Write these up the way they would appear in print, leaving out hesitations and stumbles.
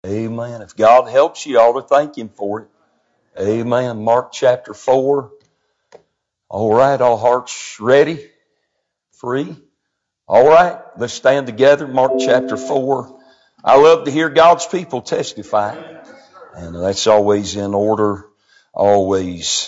Amen. If God helps you, you ought to thank Him for it. Amen. Mark chapter 4. All right, all hearts ready? Free? All right, let's stand together. Mark chapter 4. I love to hear God's people testify. And that's always in order. Always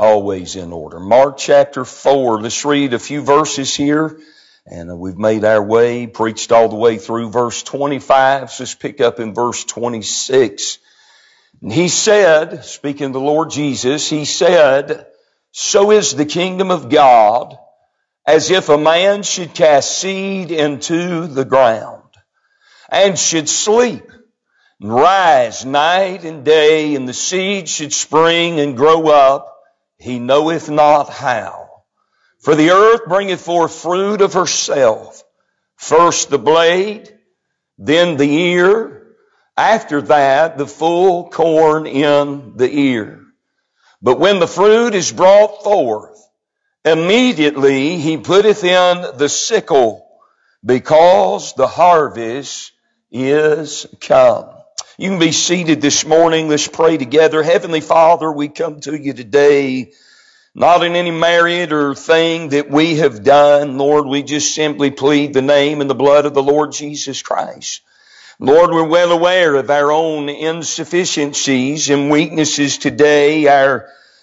in order. Mark chapter 4. Let's read a few verses here. And we've made our way, preached all the way through verse 25. So let's pick up in verse 26. And he said, speaking of the Lord Jesus, he said, "So is the kingdom of God, as if a man should cast seed into the ground, and should sleep, and rise night and day, and the seed should spring and grow up, he knoweth not how. For the earth bringeth forth fruit of herself, first the blade, then the ear, after that the full corn in the ear. But when the fruit is brought forth, immediately he putteth in the sickle, because the harvest is come." You can be seated this morning. Let's pray together. Heavenly Father, we come to you today, not in any merit or thing that we have done. Lord, we just simply plead the name and the blood of the Lord Jesus Christ. Lord, we're well aware of our own insufficiencies and weaknesses today, our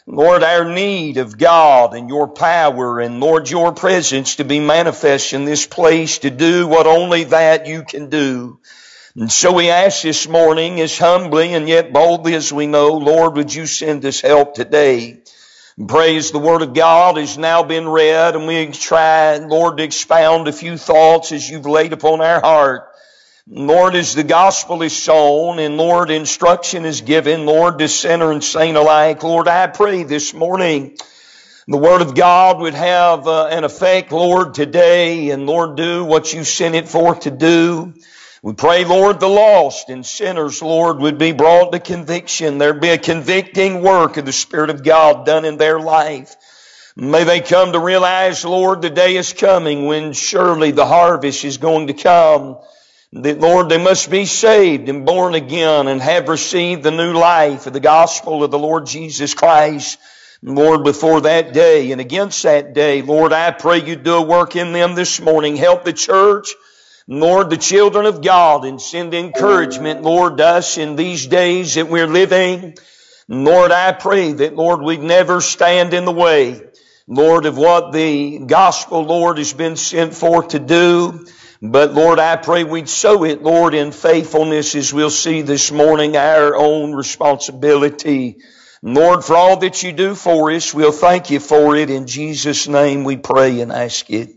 need of God and your power and Lord, your presence to be manifest in this place to do what only that you can do. And so we ask this morning, as humbly and yet boldly as we know, Lord, would you send us help today? And praise the Word of God has now been read, and we try, Lord, to expound a few thoughts as you've laid upon our heart. Lord, as the gospel is sown and Lord, instruction is given, Lord, to sinner and saint alike, Lord, I pray this morning the Word of God would have an effect, Lord, today, and Lord, do what you sent it forth to do. We pray, Lord, the lost and sinners, Lord, would be brought to conviction. There'd be a convicting work of the Spirit of God done in their life. May they come to realize, Lord, the day is coming when surely the harvest is going to come. That, Lord, they must be saved and born again and have received the new life of the gospel of the Lord Jesus Christ. Lord, before that day and against that day, Lord, I pray you do a work in them this morning. Help the church, Lord, the children of God, and send encouragement, Lord, to us in these days that we're living. Lord, I pray that, Lord, we'd never stand in the way, Lord, of what the gospel, Lord, has been sent forth to do. But, Lord, I pray we'd sow it, Lord, in faithfulness, as we'll see this morning, our own responsibility. Lord, for all that you do for us, we'll thank you for it. In Jesus' name we pray and ask it.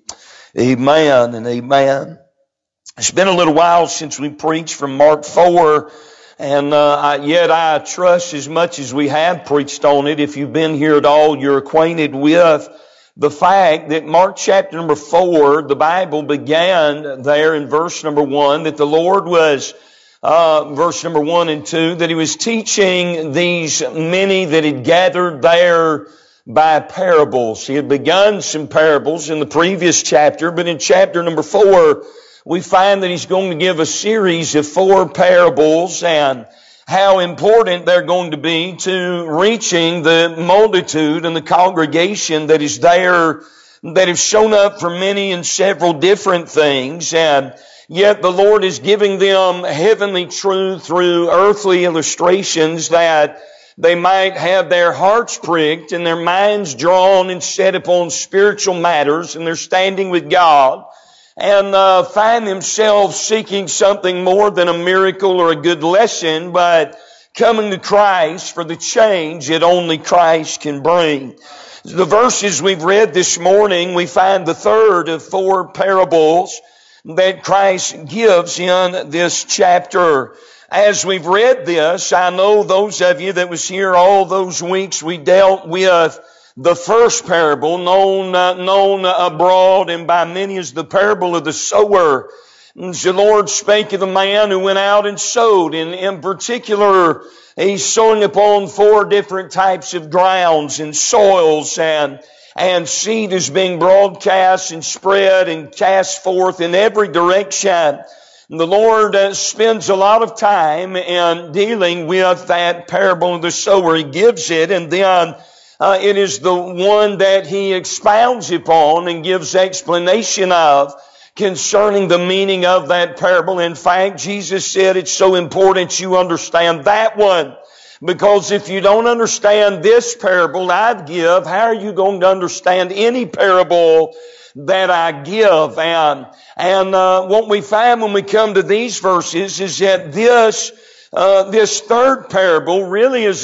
Amen and amen. It's been a little while since we preached from Mark 4, and yet I trust as much as we have preached on it, if you've been here at all, you're acquainted with the fact that Mark chapter number 4, the Bible began there in verse number 1, that the Lord was, verse number 1 and 2, that He was teaching these many that had gathered there by parables. He had begun some parables in the previous chapter, but in chapter number 4, we find that He's going to give a series of 4 parables, and how important they're going to be to reaching the multitude and the congregation that is there, that have shown up for many and several different things. And yet the Lord is giving them heavenly truth through earthly illustrations, that they might have their hearts pricked and their minds drawn and set upon spiritual matters, and they're standing with God, and find themselves seeking something more than a miracle or a good lesson, but coming to Christ for the change that only Christ can bring. The verses we've read this morning, we find the third of 4 parables that Christ gives in this chapter. As we've read this, I know those of you that was here all those weeks we dealt with the first parable, known abroad and by many as the parable of the sower. And the Lord spake of the man who went out and sowed. And in particular, He's sowing upon 4 different types of grounds and soils, and seed is being broadcast and spread and cast forth in every direction. The Lord spends a lot of time in dealing with that parable of the sower. He gives it, and then it is the one that He expounds upon and gives explanation of concerning the meaning of that parable. In fact, Jesus said it's so important you understand that one. Because if you don't understand this parable I give, how are you going to understand any parable that I give? And what we find when we come to these verses is that this third parable really is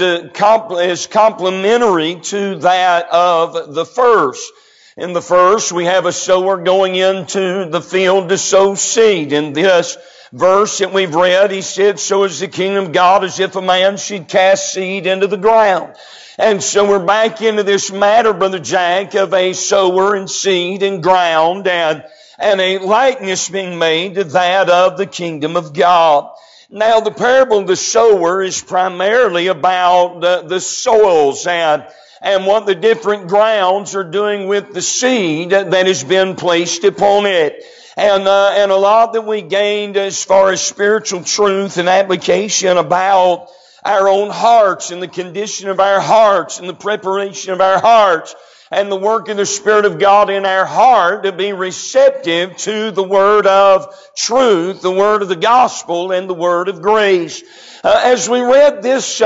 complementary to that of the first. In the first, we have a sower going into the field to sow seed. In this verse that we've read, he said, so is the kingdom of God as if a man should cast seed into the ground. And so we're back into this matter, Brother Jack, of a sower and seed and ground and a likeness being made to that of the kingdom of God. Now, the parable of the sower is primarily about the soils and what the different grounds are doing with the seed that has been placed upon it. And a lot that we gained as far as spiritual truth and application about our own hearts and the condition of our hearts and the preparation of our hearts and the work of the Spirit of God in our heart to be receptive to the word of truth, the word of the gospel, and the word of grace. As we read this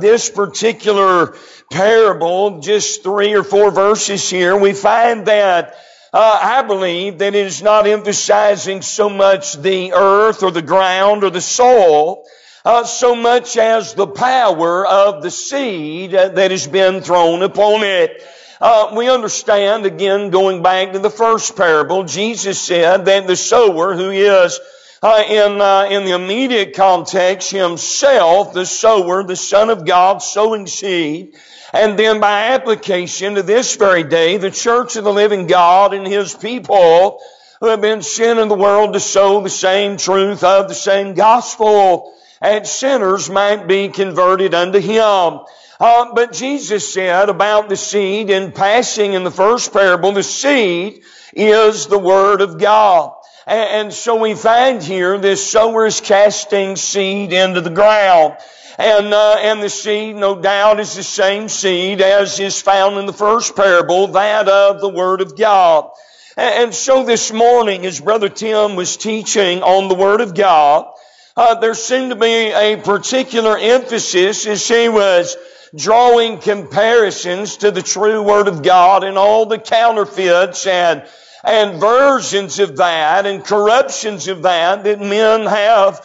particular parable, just 3 or 4 verses here, we find that I believe that it is not emphasizing so much the earth or the ground or the soil, so much as the power of the seed that has been thrown upon it. We understand, again, going back to the first parable, Jesus said that the sower, who is in the immediate context himself, the sower, the Son of God, sowing seed, and then by application to this very day, the church of the living God and His people who have been sent in the world to sow the same truth of the same gospel, and sinners might be converted unto Him. But Jesus said about the seed in passing in the first parable, the seed is the Word of God. And so we find here this sower is casting seed into the ground. And the seed, no doubt, is the same seed as is found in the first parable, that of the Word of God. And so this morning, as Brother Tim was teaching on the Word of God, there seemed to be a particular emphasis as he was drawing comparisons to the true Word of God and all the counterfeits and versions of that and corruptions of that men have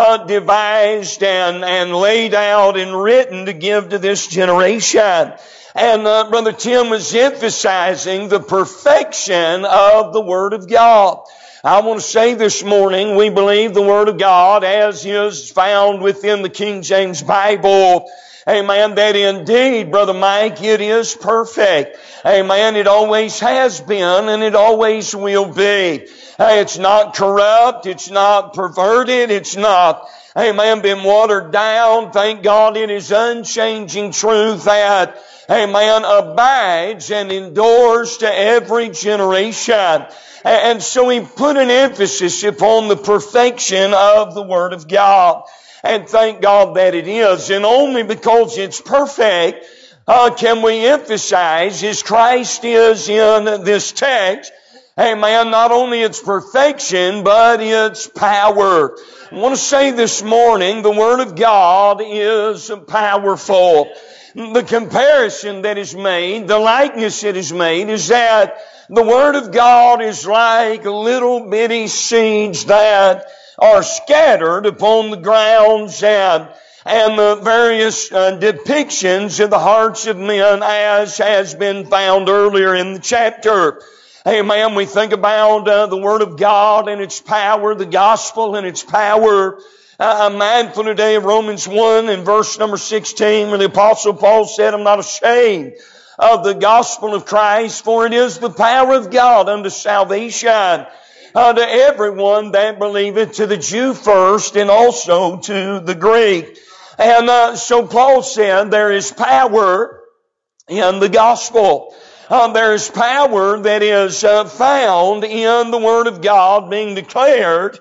devised and laid out and written to give to this generation. And Brother Tim was emphasizing the perfection of the Word of God. I want to say this morning, we believe the Word of God as is found within the King James Bible. Amen. That indeed, Brother Mike, it is perfect. Amen. It always has been and it always will be. It's not corrupt. It's not perverted. It's not, amen, been watered down. Thank God it is unchanging truth that, amen, abides and endures to every generation. And so he put an emphasis upon the perfection of the Word of God. And thank God that it is. And only because it's perfect can we emphasize as Christ is in this text, amen, not only its perfection, but its power. I want to say this morning, the Word of God is powerful. The comparison that is made, the likeness that is made, is that the Word of God is like little bitty seeds that are scattered upon the grounds and the various depictions of the hearts of men as has been found earlier in the chapter. Amen. We think about the Word of God and its power, the gospel and its power. I'm mindful today of Romans 1 and verse number 16 where the Apostle Paul said, I'm not ashamed of the gospel of Christ, for it is the power of God unto salvation to everyone that believeth, to the Jew first and also to the Greek. And so Paul said there is power in the gospel. There is power that is found in the Word of God being declared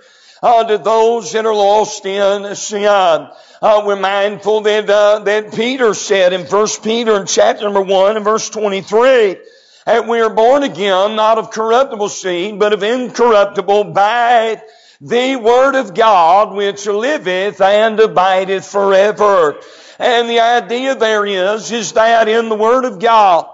to those that are lost in sin. We're mindful that Peter said in 1 Peter in chapter number 1 and verse 23, that we are born again, not of corruptible seed, but of incorruptible by the Word of God, which liveth and abideth forever. And the idea there is that in the Word of God,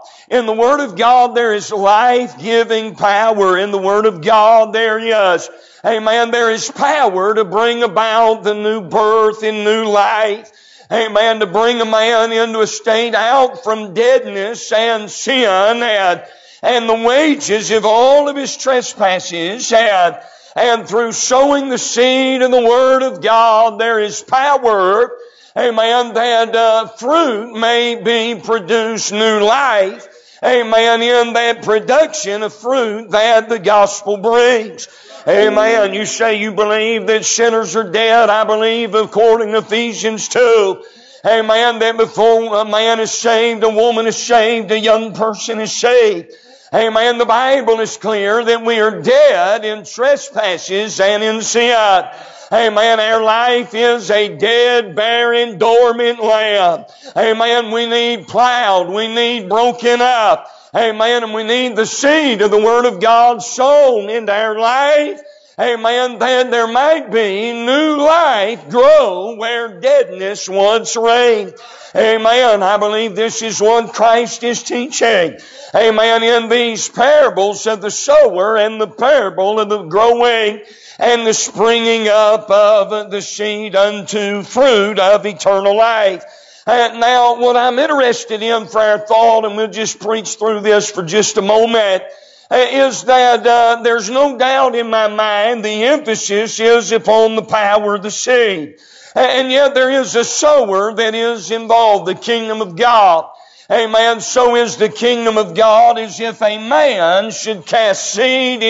there is life-giving power. In the Word of God there is, amen, there is power to bring about the new birth and new life. Amen, to bring a man into a state out from deadness and sin and the wages of all of his trespasses and through sowing the seed of the Word of God, there is power, amen, that fruit may be produced, new life, amen, in that production of fruit that the gospel brings. Amen. You say you believe that sinners are dead. I believe, according to Ephesians 2, amen, that before a man is saved, a woman is saved, a young person is saved. Amen. The Bible is clear that we are dead in trespasses and in sin. Amen. Our life is a dead, barren, dormant land. Amen. We need plowed. We need broken up. Amen. And we need the seed of the Word of God sown into our life. Amen. That there might be new life grow where deadness once reigned. Amen. I believe this is what Christ is teaching. Amen. In these parables of the sower and the parable of the growing and the springing up of the seed unto fruit of eternal life. Now, what I'm interested in for our thought, and we'll just preach through this for just a moment, is that there's no doubt in my mind the emphasis is upon the power of the seed. And yet there is a sower that is involved, the kingdom of God. Amen. So is the kingdom of God as if a man should cast seed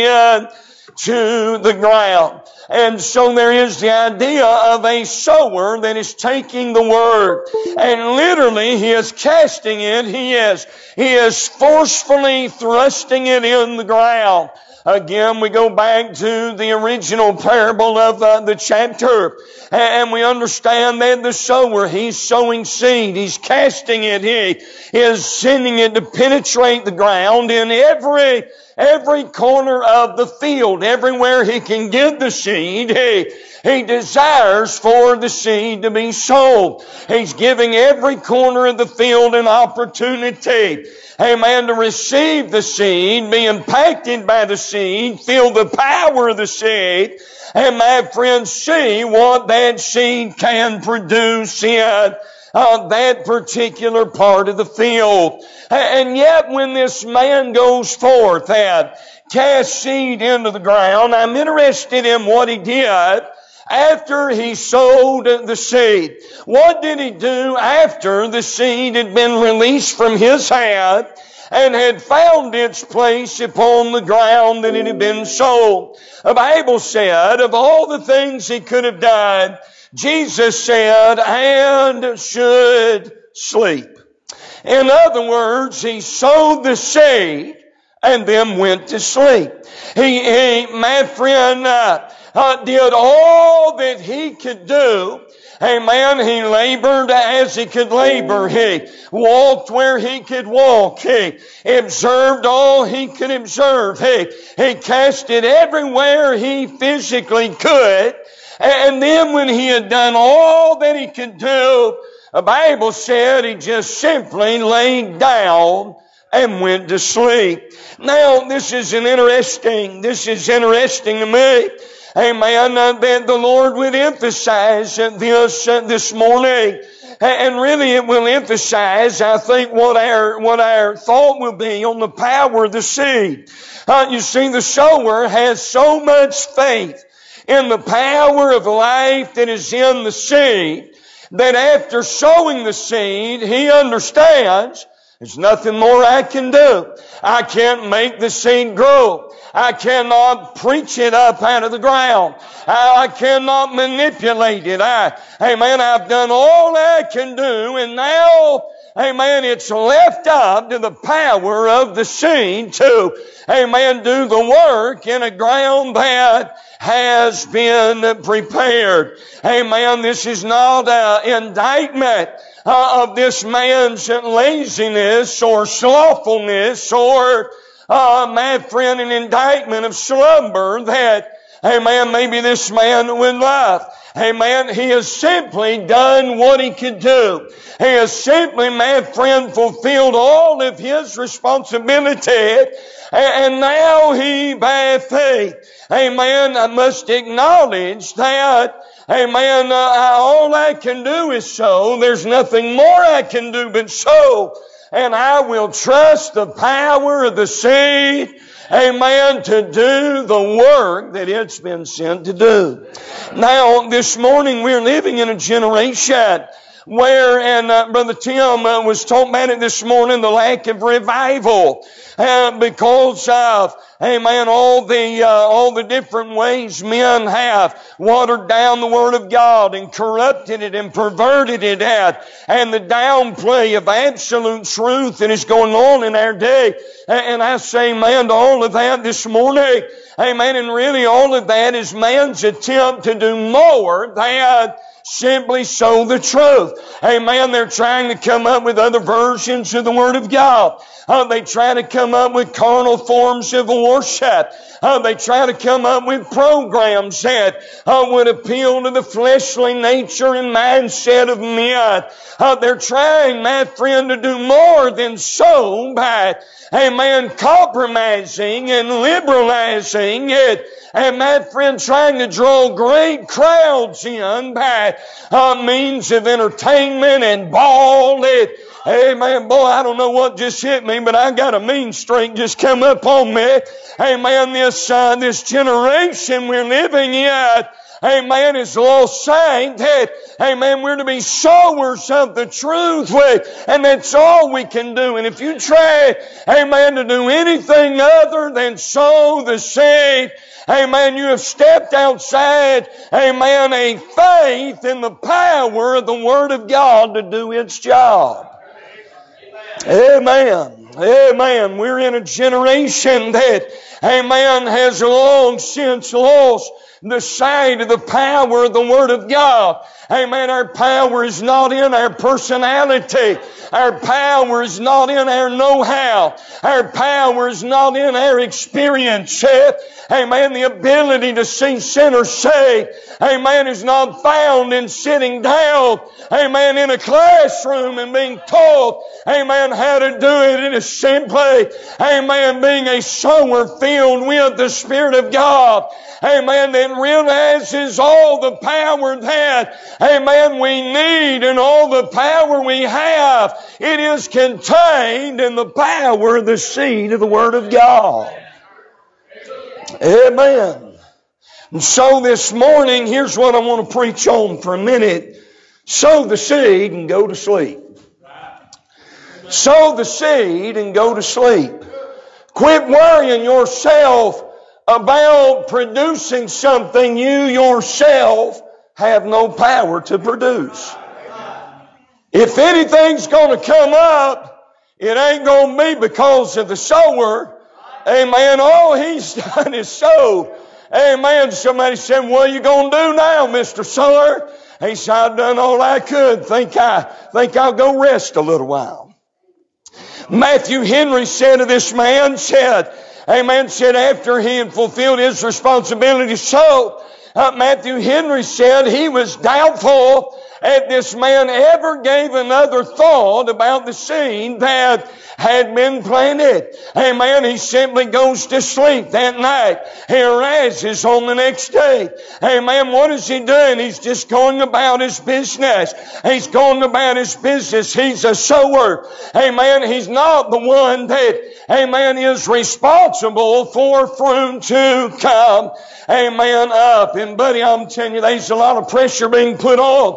into the ground. And so there is the idea of a sower that is taking the word and literally he is casting it. He is forcefully thrusting it in the ground. Again, we go back to the original parable of the chapter, and we understand that the sower, he's sowing seed, he's casting it, he is sending it to penetrate the ground in every corner of the field. Everywhere he can get the seed, he desires for the seed to be sown. He's giving every corner of the field an opportunity, amen, to receive the seed, be impacted by the seed, feel the power of the seed, and my friends, see what that seed can produce in that particular part of the field. And yet when this man goes forth and casts seed into the ground, I'm interested in what he did after he sowed the seed. What did he do after the seed had been released from his hand and had found its place upon the ground that it had been sown? The Bible said of all the things he could have done, Jesus said, and should sleep. In other words, he sowed the seed and then went to sleep. He my friend, did all that he could do. Amen. He labored as he could labor. He walked where he could walk. He observed all he could observe. He cast it everywhere he physically could. And then when he had done all that he could do, the Bible said he just simply laid down and went to sleep. Now, this is interesting to me. Amen. That the Lord would emphasize this morning. And really it will emphasize, I think, what our thought will be on the power of the seed. You see, the sower has so much faith in the power of life that is in the seed, that after sowing the seed, he understands there's nothing more I can do. I can't make the seed grow. I cannot preach it up out of the ground. I cannot manipulate it. I've done all I can do, and now amen, it's left up to the power of the seed to, amen, do the work in a ground that has been prepared. Amen. This is not an indictment of this man's laziness or slothfulness or, my friend, an indictment of slumber that, amen, maybe this man would love. Amen. He has simply done what he could do. He has simply, my friend, fulfilled all of his responsibility. And now he, by faith, amen, I must acknowledge that, amen, all I can do is sow. There's nothing more I can do but sow. And I will trust the power of the seed, amen, to do the work that it's been sent to do. Now, this morning we're living in a generation where, and Brother Tim was talking about it this morning, the lack of revival, because of, amen, all the different ways men have watered down the Word of God and corrupted it and perverted it and the downplay of absolute truth that is going on in our day. And I say amen to all of that this morning. Amen. And really all of that is man's attempt to do more than simply sow the truth. Amen. They're trying to come up with other versions of the Word of God. They try to come up with carnal forms of worship. They try to come up with programs that would appeal to the fleshly nature and mindset of men. They're trying, my friend, to do more than sow by, amen, compromising and liberalizing it. And my friend, trying to draw great crowds in by means of entertainment and ball. Amen. Boy, I don't know what just hit me, but I got a mean streak just come up on me. Amen. This generation we're living in, amen, is lost sight that, amen, we're to be sowers of the truth with, and that's all we can do. And if you try, amen, to do anything other than sow the seed, amen, you have stepped outside, amen, a faith in the power of the Word of God to do its job. Amen. Amen. We're in a generation that, amen, has long since lost the sight of the power of the Word of God. Amen. Our power is not in our personality. Our power is not in our know-how. Our power is not in our experience. Amen. The ability to see sinners saved, amen, is not found in sitting down, amen, in a classroom and being taught, amen, how to do it. It is simply, amen, being a sower filled with the Spirit of God, amen, that realizes all the power that, amen, we need and all the power we have. It is contained in the power of the seed of the Word of God. Amen. And so this morning, here's what I want to preach on for a minute. Sow the seed and go to sleep. Sow the seed and go to sleep. Quit worrying yourself about producing something you yourself have no power to produce. If anything's going to come up, it ain't going to be because of the sower. Amen. All he's done is sow. Amen. Somebody said, what are you going to do now, Mr. Sower? He said, I've done all I could. Think I'll go rest a little while. Matthew Henry said to this man, amen, said after he had fulfilled his responsibility to sow, Matthew Henry said he was doubtful if this man ever gave another thought about the seed that had been planted. Amen. He simply goes to sleep that night. He arises on the next day. Amen. What is he doing? He's just going about his business. He's going about his business. He's a sower. Amen. He's not the one that, amen, is responsible for fruit to come, amen, up. And buddy, I'm telling you, there's a lot of pressure being put on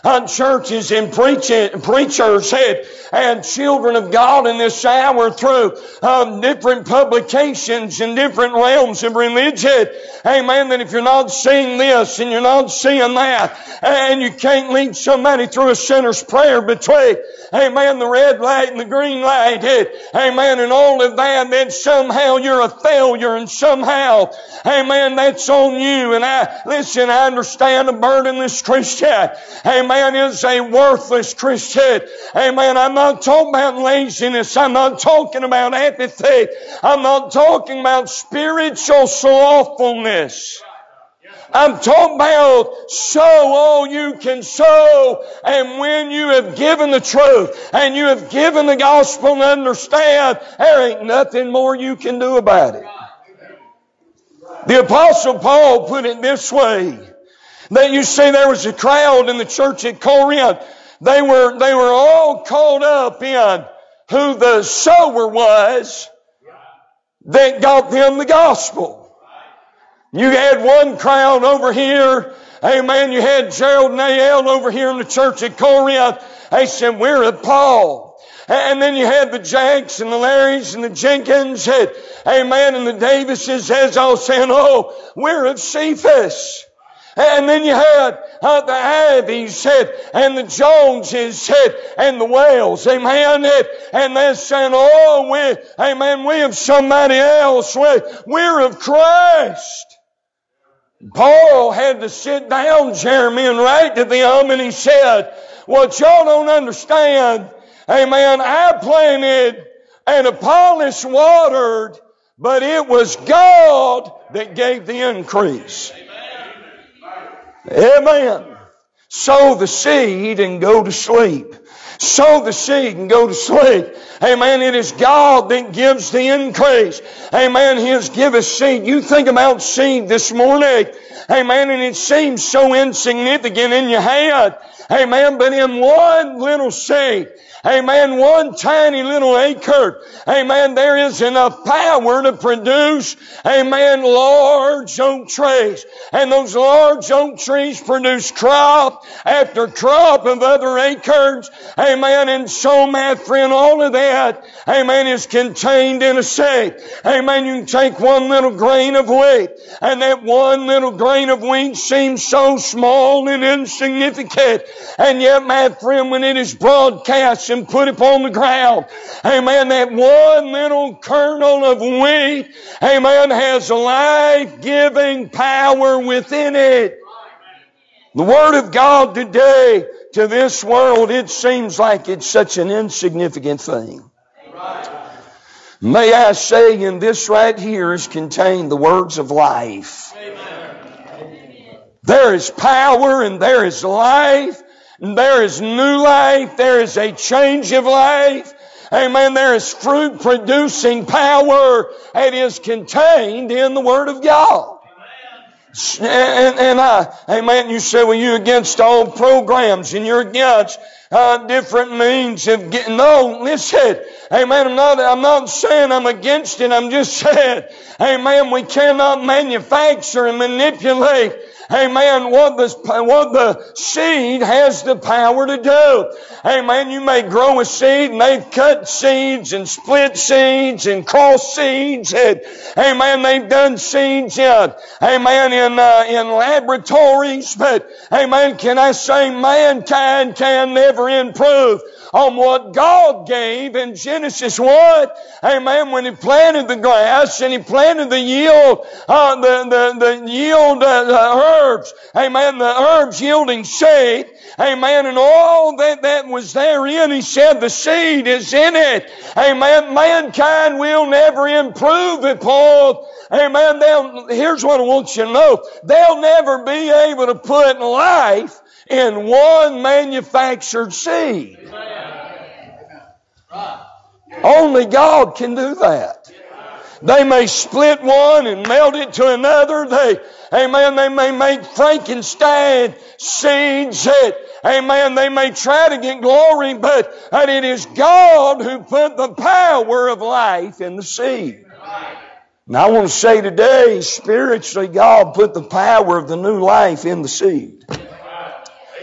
churches and preachers and children of God in this hour through different publications and different realms of religion. Amen. That if you're not seeing this and you're not seeing that, and you can't lead somebody through a sinner's prayer between, amen, the red light and the green light, amen, and all of that, then somehow you're a failure and somehow, amen, that's on you. And I understand a burdenless Christian, amen, is a worthless Christian. Amen. I'm not talking about laziness. I'm not talking about apathy. I'm not talking about spiritual slothfulness. I'm talking about sow all you can sow. And when you have given the truth and you have given the gospel and understand, there ain't nothing more you can do about it. The Apostle Paul put it this way, that you see there was a crowd in the church at Corinth. They were all caught up in who the sower was that got them the gospel. You had one crowd over here. Amen. You had Gerald and A.L. over here in the church at Corinth. They said, we're of Paul. And then you had the Jacks and the Larrys and the Jenkins, and, amen, and the Davises, as all saying, oh, we're of Cephas. And then you had the Ivies and the Joneses and the Wells, amen. And they're saying, oh, we have somebody else. We're of Christ. Paul had to sit down, Jeremy, and write to them, and he said, what y'all don't understand, amen, I planted and Apollos watered, but it was God that gave the increase. Amen. Sow the seed and go to sleep. Sow the seed and go to sleep. Amen. It is God that gives the increase. Amen. He has given seed. You think about seed this morning. Amen. And it seems so insignificant in your head. Amen. But in one little seed, amen, one tiny little acre, amen, there is enough power to produce, amen, large oak trees. And those large oak trees produce crop after crop of other acres, amen. And so, my friend, all of that, amen, is contained in a seed. Amen. You can take one little grain of wheat, and that one little grain of wheat seems so small and insignificant. And yet, my friend, when it is broadcast and put upon the ground, amen, that one little kernel of wheat, amen, has life-giving power within it. The Word of God today, to this world, it seems like it's such an insignificant thing. May I say, in this right here is contained the words of life. There is power and there is life. There is new life. There is a change of life. Amen. There is fruit producing power. It is contained in the Word of God. Amen. You say, well, you're against all programs and you're against different means of getting. No, listen. Amen. I'm not saying I'm against it. I'm just saying, amen, we cannot manufacture and manipulate, amen, what the seed has the power to do. Amen. You may grow a seed, and they've cut seeds and split seeds and cross seeds, and amen, they've done seeds in laboratories, but amen, can I say mankind can never improve on what God gave in Genesis 1. Amen. When He planted the grass and He planted the yield, herbs. Amen. The herbs yielding seed. Amen. And all that was therein, He said the seed is in it. Amen. Mankind will never improve upon. Amen. Here's what I want you to know. They'll never be able to put life in one manufactured seed. Only God can do that. They may split one and melt it to another. They may make Frankenstein seeds. They may try to get glory, but it is God who put the power of life in the seed. And I want to say today, spiritually, God put the power of the new life in the seed.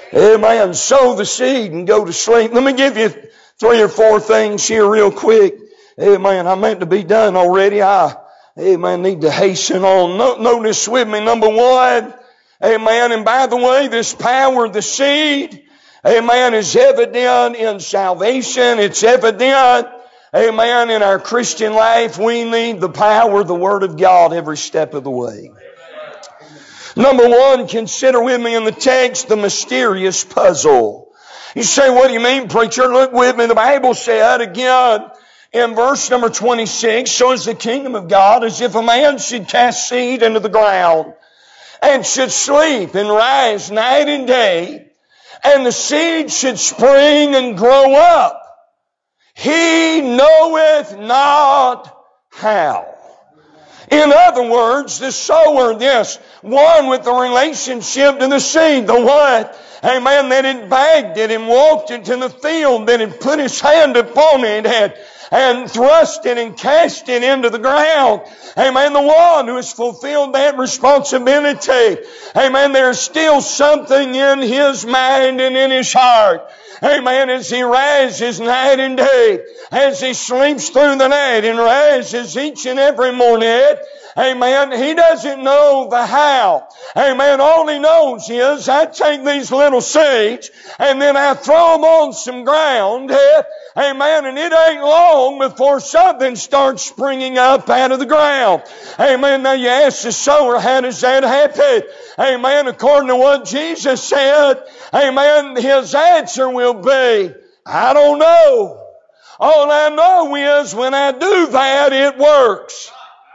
Amen. Sow the seed and go to sleep. Let me give you 3 or 4 things here real quick. Amen. I meant to be done already. Amen. Need to hasten on. Notice with me, number 1. Amen. And by the way, this power of the seed, amen, is evident in salvation. It's evident, amen, in our Christian life. We need the power of the Word of God every step of the way. Number 1, consider with me in the text the mysterious puzzle. You say, what do you mean, preacher? Look with me. The Bible said again in verse number 26, so is the kingdom of God as if a man should cast seed into the ground and should sleep and rise night and day, and the seed should spring and grow up. He knoweth not how. In other words, the sower, this one with the relationship to the seed, the what? Amen, that had bagged it and walked it to the field, that had put his hand upon it and thrust it and cast it into the ground. Amen, the one who has fulfilled that responsibility. Amen, there's still something in his mind and in his heart. Amen, as he rises night and day, as he sleeps through the night and rises each and every morning, amen, he doesn't know the how. Amen, all he knows is I take these little seeds and then I throw them on some ground, amen, and it ain't long before something starts springing up out of the ground. Amen, now you ask the sower, how does that happen? Amen, according to what Jesus said, amen, his answer will be, I don't know. All I know is when I do that, it works.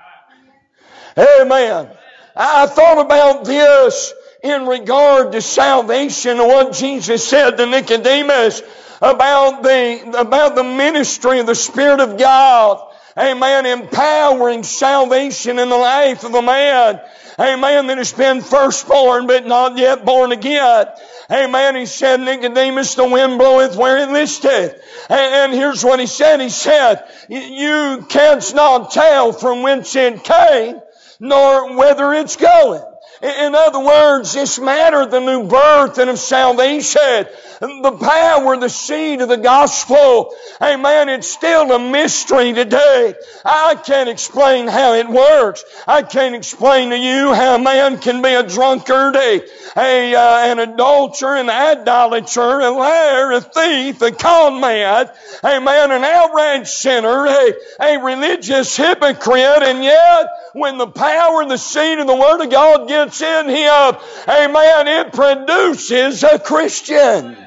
Amen. I thought about this in regard to salvation and what Jesus said to Nicodemus about the ministry of the Spirit of God. Amen. Empowering salvation in the life of a man. Amen. That has been firstborn but not yet born again. Amen. He said, Nicodemus, the wind bloweth where it listeth. And here's what he said. He said, you canst not tell from whence it came, nor whither it's going. In other words, this matter of the new birth and of salvation, the power, the seed of the gospel, amen, it's still a mystery today. I can't explain how it works. I can't explain to you how a man can be a drunkard, an adulterer, an idolater, a liar, a thief, a con man, amen, an outright sinner, a religious hypocrite, and yet when the power and the seed of the Word of God gets in him, amen, it produces a Christian.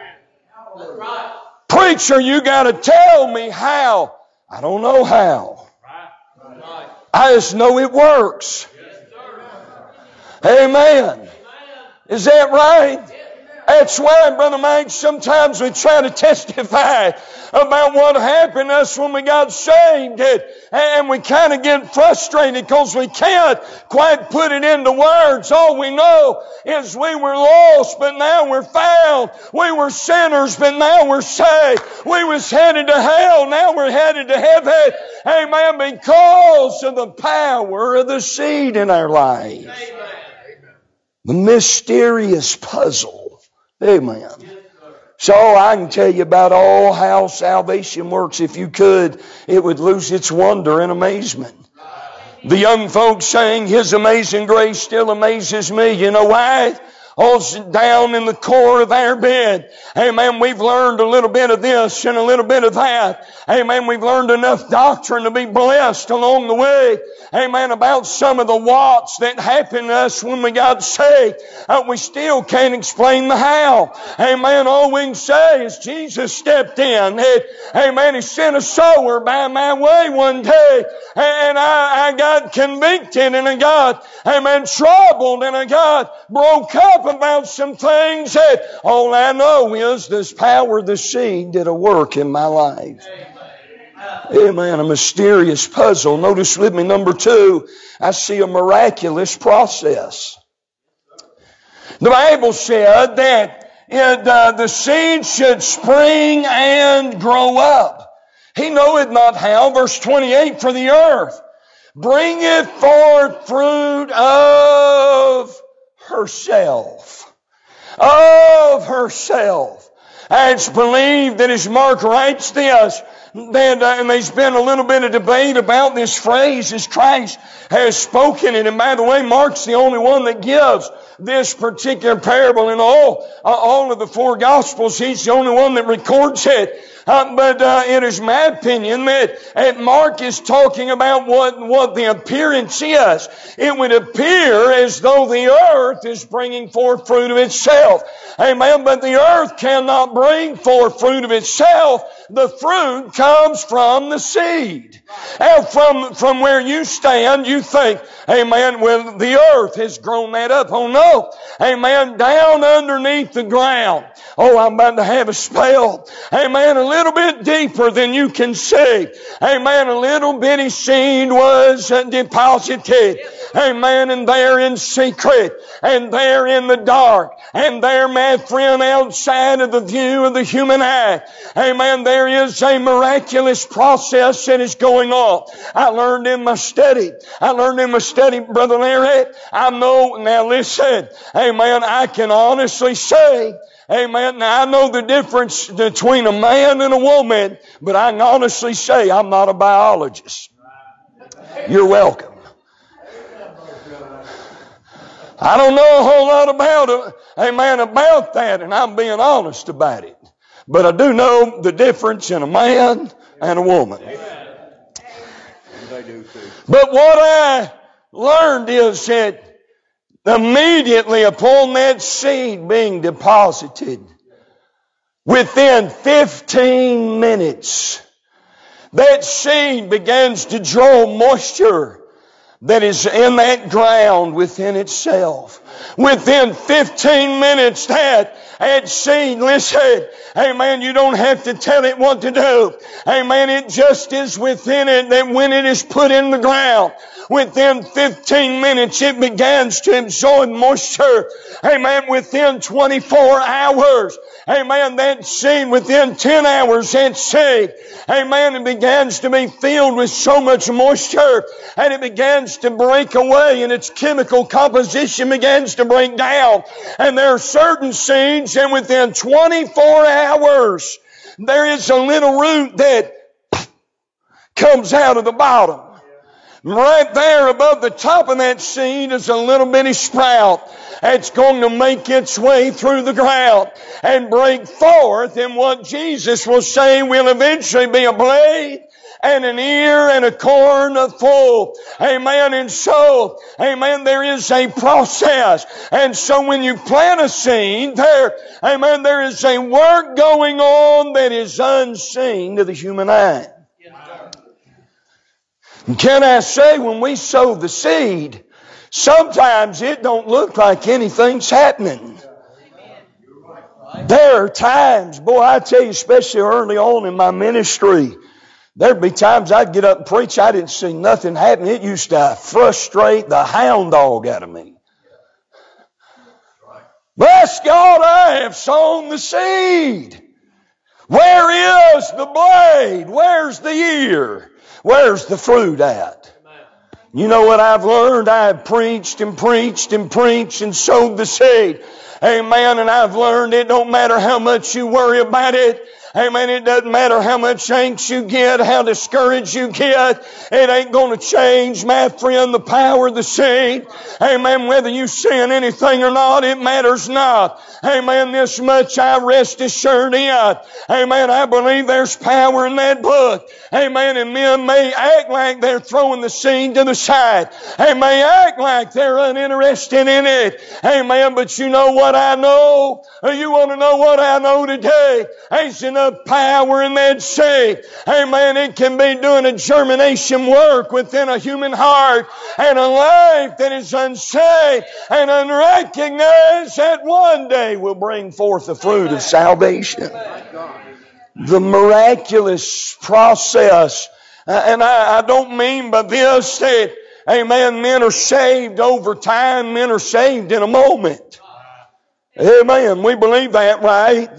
Right. Preacher, you got to tell me how. I don't know how. Right. I just know it works. Yes, amen. Is that right? That's why, Brother Mike, sometimes we try to testify about what happened to us when we got saved. And we kind of get frustrated because we can't quite put it into words. All we know is we were lost, but now we're found. We were sinners, but now we're saved. We was headed to hell, now we're headed to heaven. Amen. Because of the power of the seed in our life. Amen. The mysterious puzzle. Amen. So I can tell you about all how salvation works. If you could, it would lose its wonder and amazement. The young folks saying, His amazing grace still amazes me. You know why? Oh, down in the core of our bed. Amen. We've learned a little bit of this and a little bit of that. Amen. We've learned enough doctrine to be blessed along the way. Amen. About some of the what's that happened to us when we got saved. We still can't explain the how. Amen. All we can say is Jesus stepped in. Amen. He sent a sower by my way one day. And I got convicted and I got, amen, troubled and I got broke up about some things that all I know is this power of the seed did a work in my life. Amen. A mysterious puzzle. Notice with me, number 2, I see a miraculous process. The Bible said that the seed should spring and grow up. He knoweth not how, verse 28, for the earth bringeth forth fruit of herself. of herself. It's believed that as Mark writes this, that, and there's been a little bit of debate about this phrase as Christ has spoken it. And by the way, Mark's the only one that gives this particular parable in all of the four Gospels. He's the only one that records it. But it is my opinion that Mark is talking about what the appearance is. It would appear as though the earth is bringing forth fruit of itself. Amen. But the earth cannot bring forth fruit of itself. The fruit comes from the seed. And from where you stand, you think, amen, well, the earth has grown that up. Oh no. Amen. Down underneath the ground. Oh, I'm about to have a spell. Amen. A little bit deeper than you can see. Amen. A little bitty seed was deposited. Amen. And there in secret. And there in the dark. And there, my friend, outside of the view of the human eye. Amen. There is a miraculous process that is going on. I learned in my study, Brother Larry. Now listen. Amen. I can honestly say, amen. Now I know the difference between a man and a woman, but I can honestly say I'm not a biologist. You're welcome. I don't know a whole lot about that, and I'm being honest about it. But I do know the difference in a man and a woman. But what I learned is that immediately upon that seed being deposited, within 15 minutes, that seed begins to draw moisture that is in that ground within itself. Within 15 minutes, that seed, listen, amen, you don't have to tell it what to do. Amen, it just is within it that when it is put in the ground, within 15 minutes it begins to absorb moisture. Amen, within 24 hours. Amen, that seed, within 10 hours, that seed, amen, it begins to be filled with so much moisture, and it begins to break away, and its chemical composition begins to break down. And there are certain seeds, and within 24 hours, there is a little root that comes out of the bottom. Right there above the top of that seed is a little bitty sprout. It's going to make its way through the ground and break forth in what Jesus will say will eventually be a blade and an ear and a corn full. Amen. And so, amen, there is a process. And so when you plant a seed, amen, there is a work going on that is unseen to the human eye. Can I say, when we sow the seed, sometimes it don't look like anything's happening. There are times, boy, I tell you, especially early on in my ministry, there'd be times I'd get up and preach, I didn't see nothing happen. It used to frustrate the hound dog out of me. Bless God, I have sown the seed. Where is the blade? Where's the ear? Where's the fruit at? You know what I've learned? I've preached and preached and preached and sowed the seed. Amen. And I've learned it don't matter how much you worry about it. Amen. It doesn't matter how much angst you get, how discouraged you get. It ain't going to change, my friend, the power of the seed. Amen. Whether you sin anything or not, it matters not. Amen. This much I rest assured in. Amen. I believe there's power in that book. Amen. And men may act like they're throwing the seed to the side. They may act like they're uninterested in it. Amen. But you know what I know? You want to know what I know today? There's enough power in that seed. Amen. It can be doing a germination work within a human heart and a life that is unsaved and unrecognized that one day will bring forth the fruit of salvation. The miraculous process. And I don't mean by this that, amen, men are saved over time, men are saved in a moment. Amen. We believe that, right?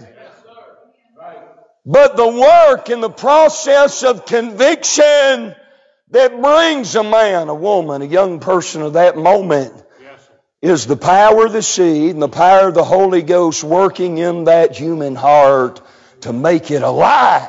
But the work and the process of conviction that brings a man, a woman, a young person of that moment is the power of the seed and the power of the Holy Ghost working in that human heart to make it alive.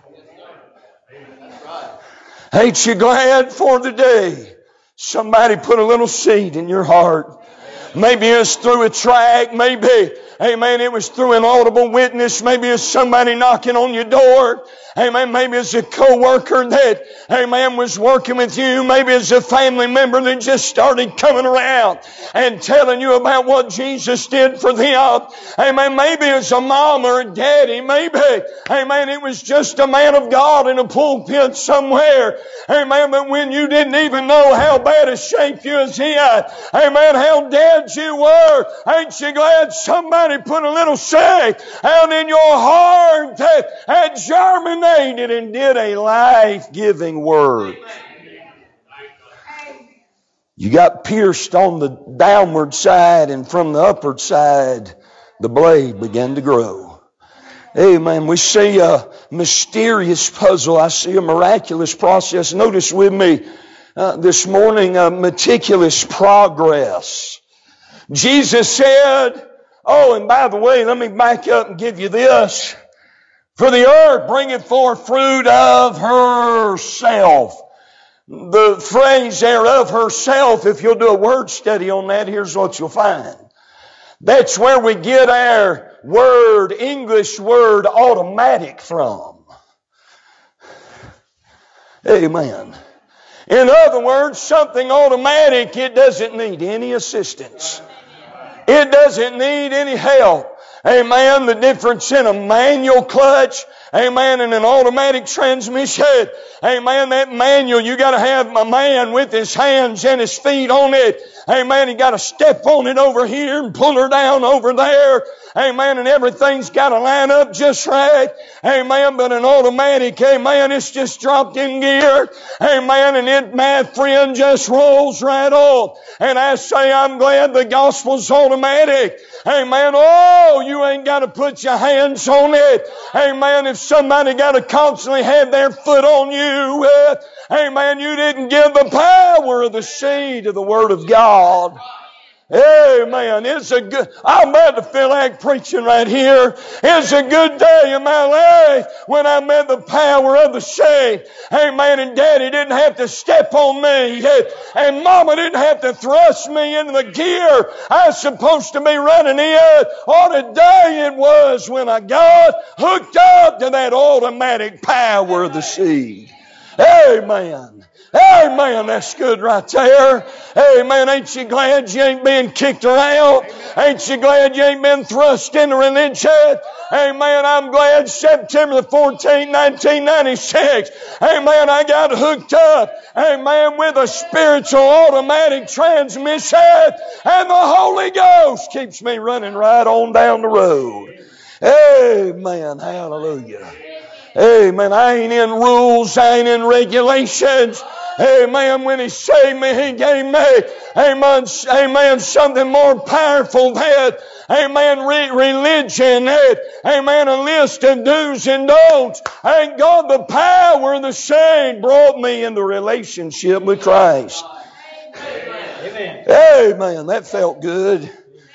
Ain't you glad for the day somebody put a little seed in your heart? Maybe it's through a tract, maybe, amen, it was through an audible witness, maybe it's somebody knocking on your door. Amen. Maybe it's a co-worker that, amen, was working with you. Maybe it's a family member that just started coming around and telling you about what Jesus did for them. Amen. Maybe it's a mom or a daddy. Maybe, amen, it was just a man of God in a pulpit somewhere. Amen. But when you didn't even know how bad a shape you was in, amen, how dead you were, ain't you glad somebody put a little seed out in your heart that germinated and did a life-giving work. You got pierced on the downward side, and from the upward side, the blade began to grow. Amen. We see a mysterious puzzle. I see a miraculous process. Notice with me this morning a meticulous progress. Jesus said, oh, and by the way, let me back up and give you this. For the earth bringeth forth fruit of herself. The phrase there, of herself, if you'll do a word study on that, here's what you'll find. That's where we get our word, English word, automatic from. Amen. In other words, something automatic, it doesn't need any assistance. It doesn't need any help. Amen. The difference in a manual clutch, amen, and an automatic transmission. Amen. That manual, you got to have a man with his hands and his feet on it. Amen. He got to step on it over here and pull her down over there. Amen. And everything's got to line up just right. Amen. But an automatic, amen, it's just dropped in gear. Amen. And it, my friend, just rolls right on. And I say, I'm glad the gospel's automatic. Amen. Oh, you ain't got to put your hands on it. Amen. If somebody got to constantly have their foot on you, amen, you didn't give the power of the seed of the Word of God. Amen. It's a good, I'm about to feel like preaching right here. It's a good day in my life when I met the power of the seed. Amen. And Daddy didn't have to step on me. And Mama didn't have to thrust me into the gear I was supposed to be running in. What a day it was when I got hooked up to that automatic power of the seed. Amen. Amen. That's good right there. Amen. Ain't you glad you ain't been kicked around? Ain't you glad you ain't been thrust into religion? Amen. I'm glad September the 14th, 1996. Amen. I got hooked up. Amen. With a spiritual automatic transmission. And the Holy Ghost keeps me running right on down the road. Amen. Hallelujah. Amen. I ain't in rules. I ain't in regulations. Amen. When He saved me, He gave me, amen, something more powerful than, amen, religion. Amen, a list of do's and don'ts. Thank God the power of the seed brought me into relationship with Christ. Amen. Amen. That felt good.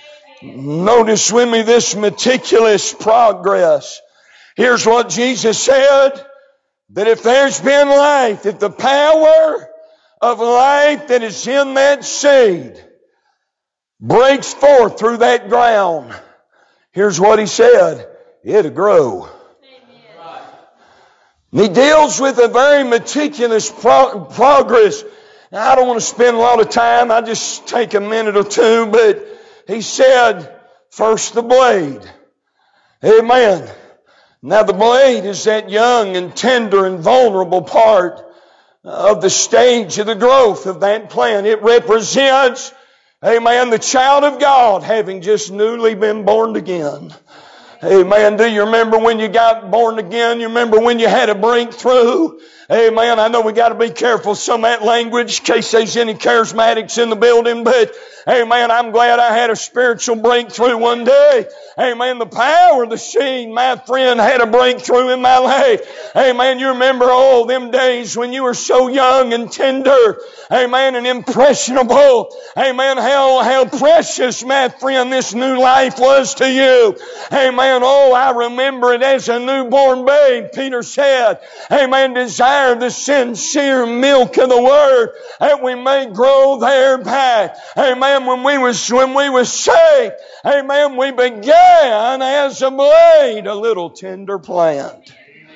Notice with me this meticulous progress. Here's what Jesus said. That if there's been life, if the power of life that is in that seed breaks forth through that ground, here's what He said, it'll grow. Amen. And He deals with a very meticulous progress. Now, I don't want to spend a lot of time. I'll just take a minute or two, but He said, first the blade. Amen. Now the blade is that young and tender and vulnerable part of the stage of the growth of that plant. It represents, amen, the child of God having just newly been born again. Amen. Do you remember when you got born again? You remember when you had a breakthrough? Amen. I know we got to be careful some of that language in case there's any charismatics in the building, but amen, I'm glad I had a spiritual breakthrough one day. Amen. The power of the seed, my friend, had a breakthrough in my life. Amen. You remember all them days when you were so young and tender. Amen. And impressionable. Amen. How precious, my friend, this new life was to you. Amen. Oh, I remember it as a newborn babe. Peter said, amen, desire the sincere milk of the Word that we may grow thereby. Amen. When we was saved, amen, we began as a blade, a little tender plant.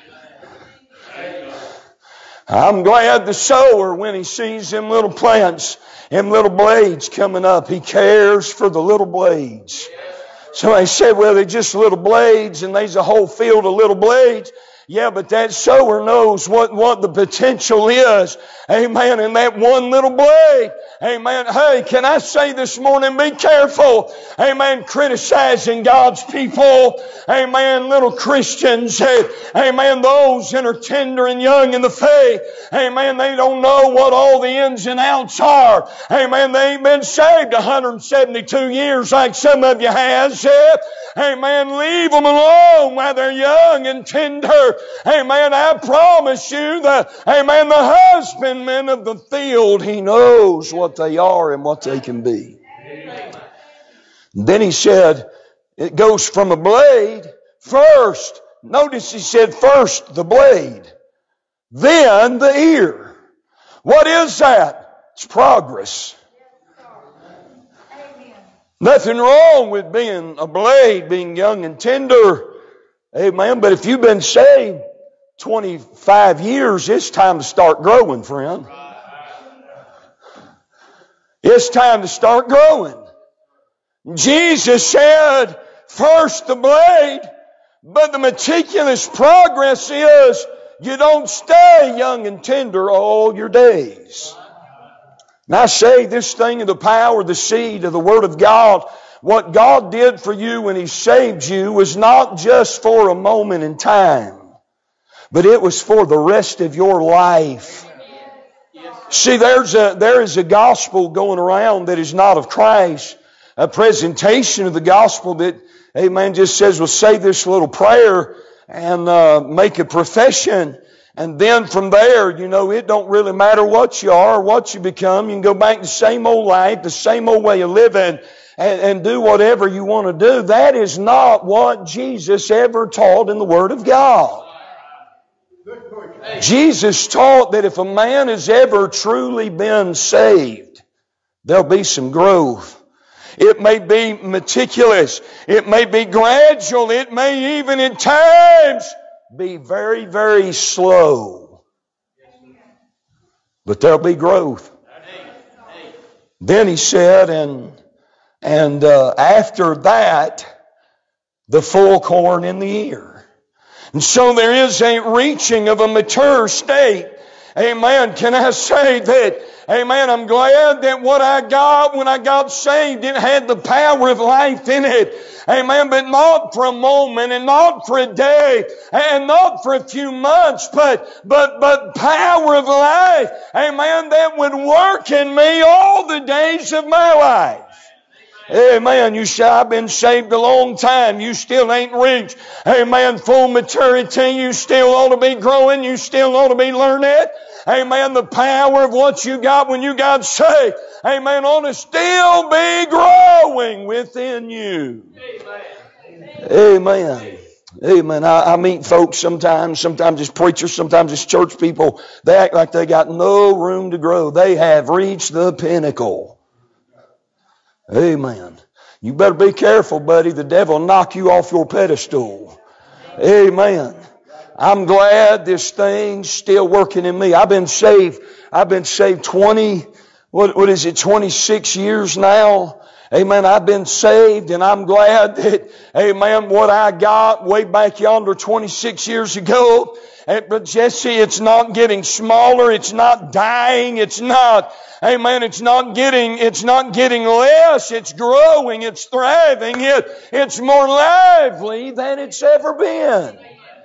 I'm glad the sower, when he sees them little plants, them little blades coming up, he cares for the little blades. Somebody said, well, they're just little blades and there's a whole field of little blades. Yeah, but that sower knows what the potential is. Amen. And that one little blade. Amen. Hey, can I say this morning, be careful. Amen. Criticizing God's people. Amen. Little Christians. Amen. Those that are tender and young in the faith. Amen. They don't know what all the ins and outs are. Amen. They ain't been saved 172 years like some of you has. Amen. Leave them alone while they're young and tender. Amen. I promise you that, amen, the husbandman of the field, he knows what they are and what they can be. Amen. Then he said, it goes from a blade first. Notice he said first the blade, then the ear. What is that? It's progress. Nothing wrong with being a blade, being young and tender. Amen. But if you've been saved 25 years, it's time to start growing, friend. It's time to start growing. Jesus said, first the blade, but the meticulous progress is you don't stay young and tender all your days. And I say this thing of the power of the seed of the Word of God, what God did for you when He saved you was not just for a moment in time, but it was for the rest of your life. See, there is a gospel going around that is not of Christ, a presentation of the gospel that, amen, just says, well, say this little prayer and make a profession. And then from there, you know, it don't really matter what you are or what you become. You can go back to the same old life, the same old way of living, and do whatever you want to do. That is not what Jesus ever taught in the Word of God. Jesus taught that if a man has ever truly been saved, there'll be some growth. It may be meticulous. It may be gradual. It may even at times be very, very slow. But there'll be growth. Then he said, and after that, the full corn in the ear. And so there is a reaching of a mature state. Amen. Can I say that, amen, I'm glad that what I got when I got saved, it had the power of life in it. Amen. But not for a moment and not for a day and not for a few months, but power of life. Amen. That would work in me all the days of my life. Amen. You say, I've been saved a long time. You still ain't reached, amen, full maturity. You still ought to be growing. You still ought to be learning. Amen. The power of what you got when you got saved, amen, ought to still be growing within you. Amen. Amen. I meet folks sometimes it's preachers, sometimes it's church people. They act like they got no room to grow. They have reached the pinnacle. Amen. You better be careful, buddy. The devil will knock you off your pedestal. Amen. I'm glad this thing's still working in me. I've been saved 26 years now. Amen. I've been saved, and I'm glad that, amen, what I got way back yonder 26 years ago. But Jesse, it's not getting smaller. It's not dying. It's not, amen, it's not getting less. It's growing. It's thriving. It's more lively than it's ever been.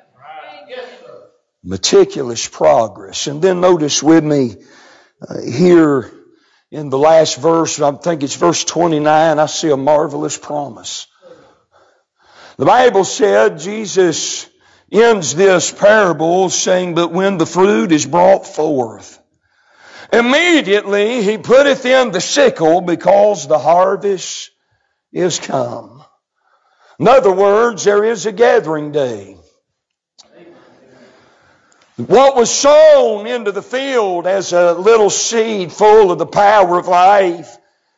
Meticulous progress. And then notice with me here in the last verse, I think it's verse 29, I see a marvelous promise. The Bible said, Jesus ends this parable saying, but when the fruit is brought forth, immediately he putteth in the sickle, because the harvest is come. In other words, there is a gathering day. What was sown into the field as a little seed full of the power of life,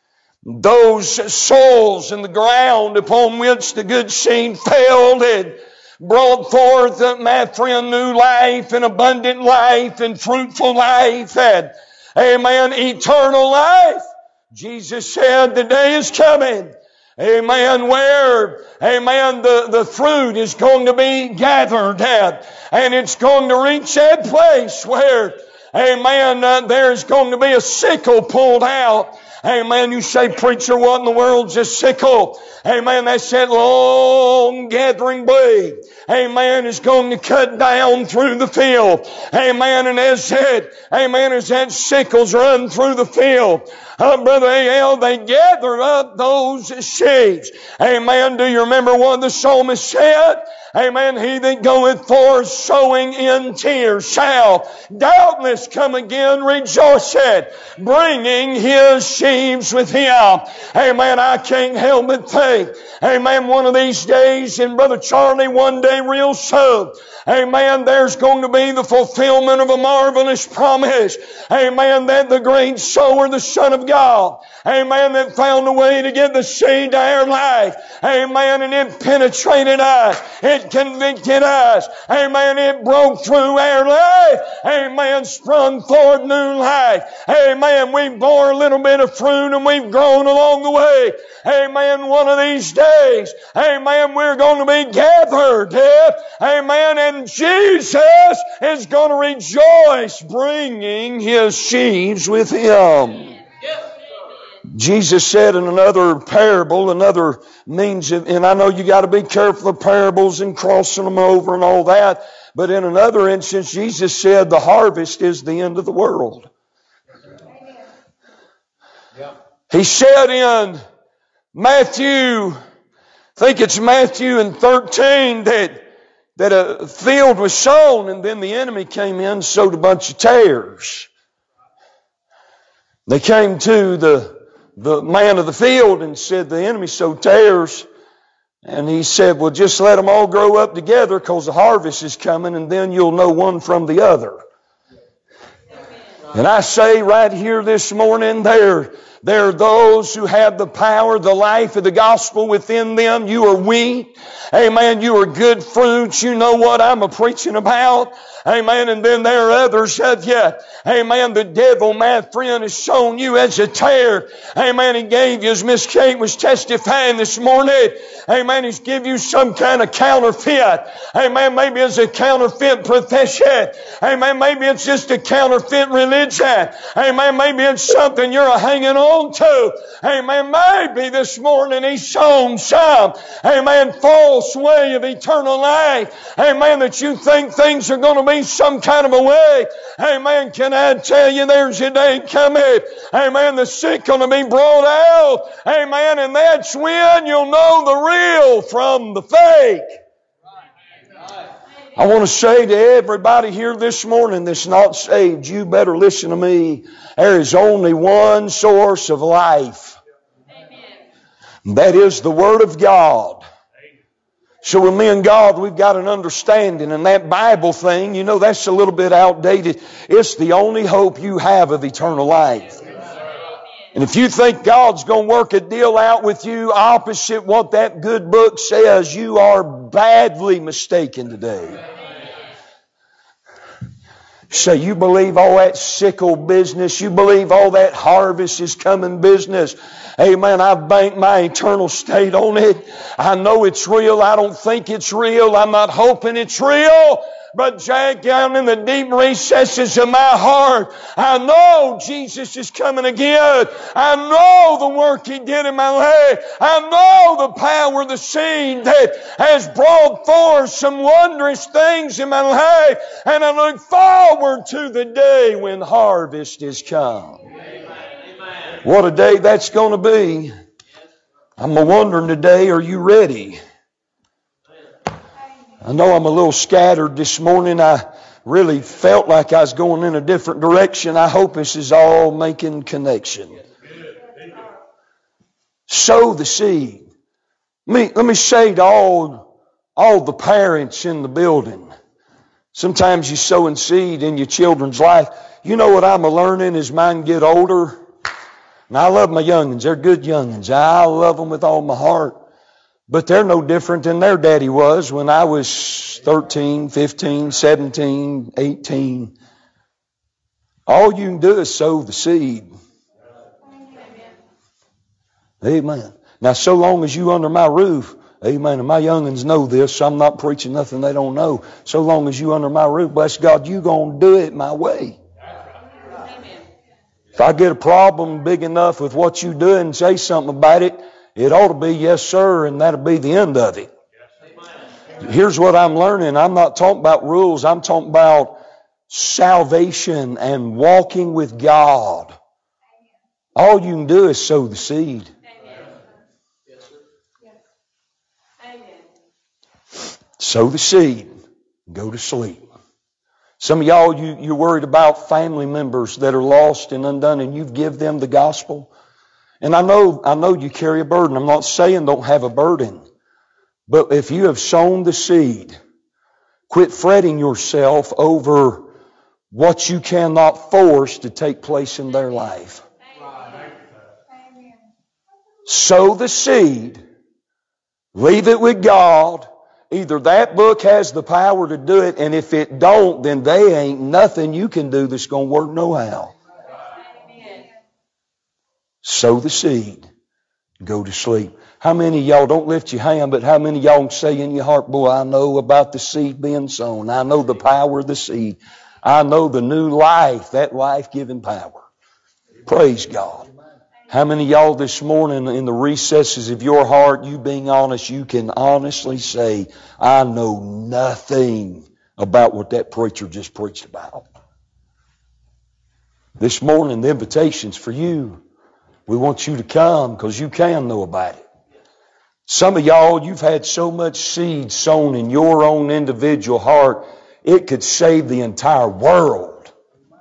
those souls in the ground upon which the good seed fell had brought forth, my friend, new life and abundant life and fruitful life and, amen, eternal life. Jesus said the day is coming, amen, where, amen, the fruit is going to be gathered at, and it's going to reach that place where, amen, there's going to be a sickle pulled out. Amen. You say, preacher, what in the world's a sickle? Amen. That's that long gathering blade. Amen. Is going to cut down through the field. Amen. And as that sickles run through the field, Brother A.L., they gather up those sheaves. Amen. Do you remember what the psalmist said? Amen. He that goeth forth sowing in tears shall doubtless come again rejoicing, bringing his sheaves with him. Amen. I can't help but think, amen, one of these days, and Brother Charlie, one day real soon, amen, there's going to be the fulfillment of a marvelous promise. Amen. That the great sower, the Son of God, amen, that found a way to get the seed to our life. Amen. And it penetrated us. It convicted us. Amen. It broke through our life. Amen. Sprung forth new life. Amen. We bore a little bit of fruit and we've grown along the way. Amen. One of these days, amen, we're going to be gathered. Amen. And Jesus is going to rejoice, bringing his sheaves with him. Jesus said in another parable, another means of, and I know you got to be careful of parables and crossing them over and all that, but in another instance, Jesus said the harvest is the end of the world. He said in Matthew, I think it's Matthew in 13, that a field was sown and then the enemy came in and sowed a bunch of tares. They came to the man of the field and said, the enemy sowed tares. And he said, well, just let them all grow up together because the harvest is coming and then you'll know one from the other. And I say right here this morning, there are those who have the power, the life of the gospel within them. You are wheat. Amen. You are good fruits. You know what I'm preaching about. Amen. And then there are others of you. Amen. The devil, my friend, has shown you as a tare. Amen. He gave you, as Miss Kate was testifying this morning. Amen. He's give you some kind of counterfeit. Amen. Maybe it's a counterfeit profession. Amen. Maybe it's just a counterfeit religion. Amen. Maybe it's something you're hanging on to. Amen. Maybe this morning he's shown some, amen, false way of eternal life. Amen. That you think things are going to be some kind of a way. Amen. Can I tell you there's a day coming? Amen. The sick going to be brought out. Amen. And that's when you'll know the real from the fake. I want to say to everybody here this morning that's not saved, you better listen to me. There is only one source of life. Amen. That is the Word of God. So with me and God, we've got an understanding. And that Bible thing, you know, that's a little bit outdated. It's the only hope you have of eternal life. And if you think God's going to work a deal out with you opposite what that good book says, you are badly mistaken today. Say, you believe all that sickle business? You believe all that harvest is coming business? Amen. I've banked my eternal state on it. I know it's real. I don't think it's real. I'm not hoping it's real. But Jack, down in the deep recesses of my heart, I know Jesus is coming again. I know the work He did in my life. I know the power of the seed that has brought forth some wondrous things in my life. And I look forward to the day when harvest is come. Amen. What a day that's going to be. I'm wondering today, are you ready? I know I'm a little scattered this morning. I really felt like I was going in a different direction. I hope this is all making connection. Sow the seed. Let me say to all the parents in the building, sometimes you sowing seed in your children's life. You know what I'm learning as mine get older? And I love my young'uns. They're good young'uns. I love them with all my heart. But they're no different than their daddy was when I was 13, 15, 17, 18. All you can do is sow the seed. Amen. Now, so long as you under my roof, amen, and my young'uns know this, so I'm not preaching nothing they don't know. So long as you under my roof, bless God, you going to do it my way. If I get a problem big enough with what you do and say something about it, it ought to be yes, sir, and that'll be the end of it. Here's what I'm learning. I'm not talking about rules. I'm talking about salvation and walking with God. All you can do is sow the seed. Sow the seed. Go to sleep. Some of y'all, you're worried about family members that are lost and undone, and you give them the gospel. And I know you carry a burden. I'm not saying don't have a burden. But if you have sown the seed, quit fretting yourself over what you cannot force to take place in their life. Sow the seed. Leave it with God. Either that book has the power to do it, and if it don't, then they ain't nothing you can do that's going to work no how. Sow the seed. Go to sleep. How many of y'all, don't lift your hand, but how many of y'all can say in your heart, boy, I know about the seed being sown. I know the power of the seed. I know the new life, that life-giving power. Praise God. How many of y'all this morning in the recesses of your heart, you being honest, you can honestly say, I know nothing about what that preacher just preached about. This morning, the invitation's for you. We want you to come because you can know about it. Some of y'all, you've had so much seed sown in your own individual heart, it could save the entire world.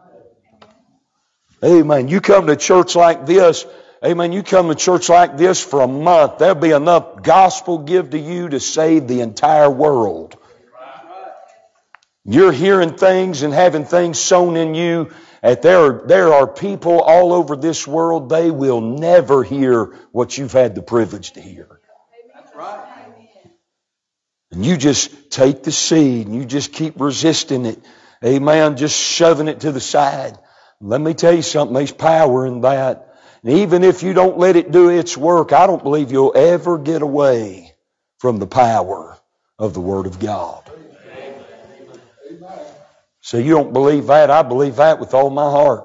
Amen. You come to church like this, amen, you come to church like this for a month, there'll be enough gospel give to you to save the entire world. You're hearing things and having things sown in you. There are people all over this world, they will never hear what you've had the privilege to hear. That's right. And you just take the seed and you just keep resisting it. Amen. Just shoving it to the side. Let me tell you something, there's power in that. And even if you don't let it do its work, I don't believe you'll ever get away from the power of the Word of God. So you don't believe that? I believe that with all my heart.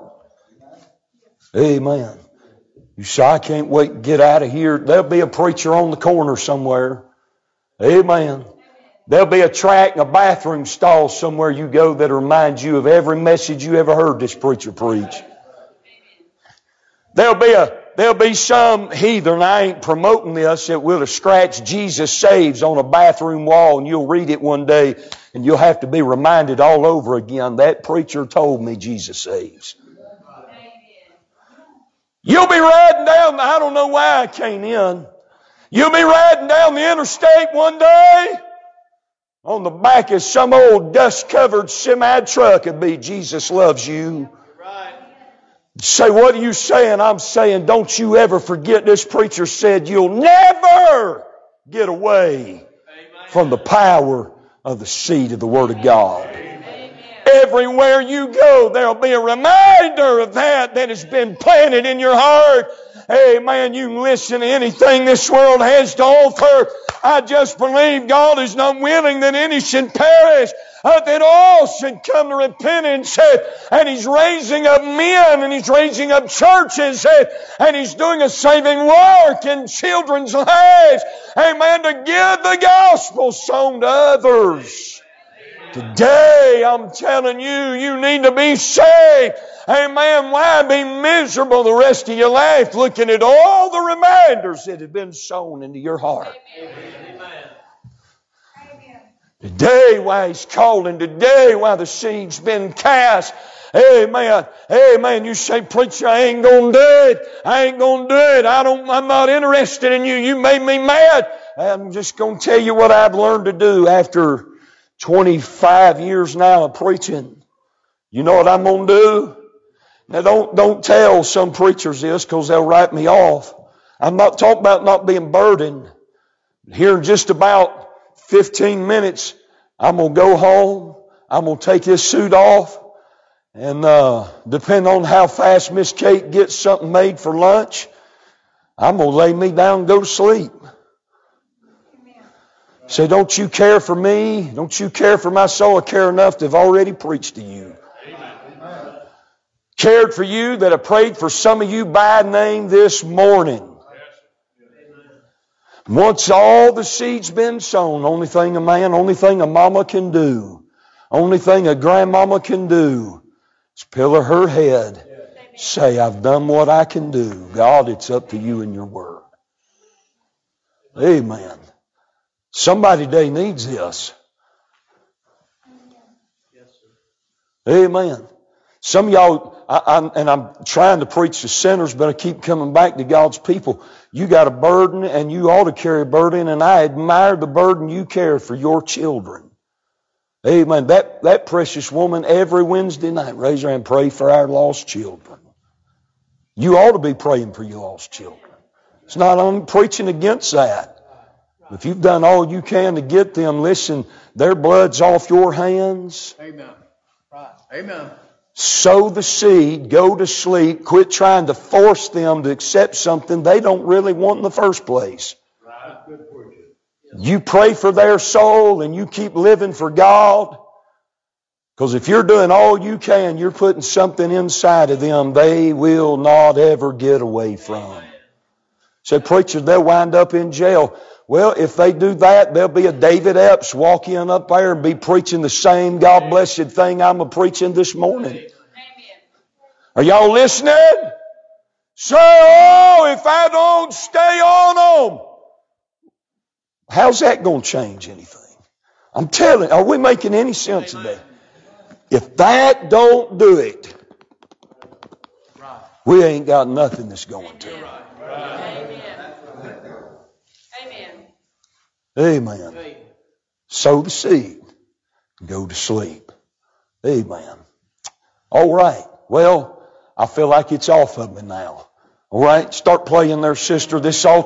Amen. You say, I can't wait to get out of here. There'll be a preacher on the corner somewhere. Amen. There'll be a tract in a bathroom stall somewhere you go that reminds you of every message you ever heard this preacher preach. There'll be some heathen, I ain't promoting this, that will have scratched Jesus Saves on a bathroom wall, and you'll read it one day and you'll have to be reminded all over again, that preacher told me Jesus saves. You'll be riding down, I don't know why I came in. You'll be riding down the interstate one day. On the back of some old dust-covered semi-truck, it'd be Jesus loves you. Say, what are you saying? I'm saying, don't you ever forget this preacher said you'll never get away from the power of the seed of the Word of God. Amen. everywhere you go, there'll be a reminder of that has been planted in your heart. Amen. You can listen to anything this world has to offer. I just believe God is not willing that any should perish, that all should come to repentance. And He's raising up men, and He's raising up churches, and He's doing a saving work in children's lives. Amen. To give the gospel sown to others. Today, I'm telling you, you need to be saved. Amen. Why be miserable the rest of your life looking at all the reminders that have been sown into your heart? Amen. Today, why He's calling. Today, why the seed's been cast. Amen. Amen. You say, preacher, I ain't going to do it. I ain't going to do it. I'm not interested in you. You made me mad. I'm just going to tell you what I've learned to do after 25 years now of preaching. You know what I'm going to do? Now don't tell some preachers this, because they'll write me off. I'm not talking about not being burdened. Here in just about 15 minutes, I'm going to go home. I'm going to take this suit off. And depending on how fast Miss Kate gets something made for lunch, I'm going to lay me down and go to sleep. Say, don't you care for me? Don't you care for my soul? I care enough to have already preached to you. Amen. Cared for you, that I prayed for some of you by name this morning. Once all the seed's been sown, only thing a man, only thing a mama can do, only thing a grandmama can do is pillar her head. Say, I've done what I can do. God, it's up to you and your word. Amen. Somebody today needs this. Amen. Some of y'all, I'm trying to preach to sinners, but I keep coming back to God's people. You got a burden, and you ought to carry a burden, and I admire the burden you carry for your children. Amen. That precious woman every Wednesday night, raise her hand, pray for our lost children. You ought to be praying for your lost children. It's not I'm preaching against that. If you've done all you can to get them, listen, their blood's off your hands. Amen. Right. Amen. Sow the seed, go to sleep, quit trying to force them to accept something they don't really want in the first place. Right. You pray for their soul and you keep living for God. Because if you're doing all you can, you're putting something inside of them they will not ever get away from. So preachers, they'll wind up in jail. Well, if they do that, there'll be a David Epps walk in up there and be preaching the same God blessed thing I'm preaching this morning. Amen. Are y'all listening? Say, oh, if I don't stay on them, how's that going to change anything? I'm telling you, are we making any sense today? If that don't do it, we ain't got nothing that's going to. Amen. Sow the seed. Go to sleep. Amen. All right. Well, I feel like it's off of me now. All right. Start playing there, sister. This altar.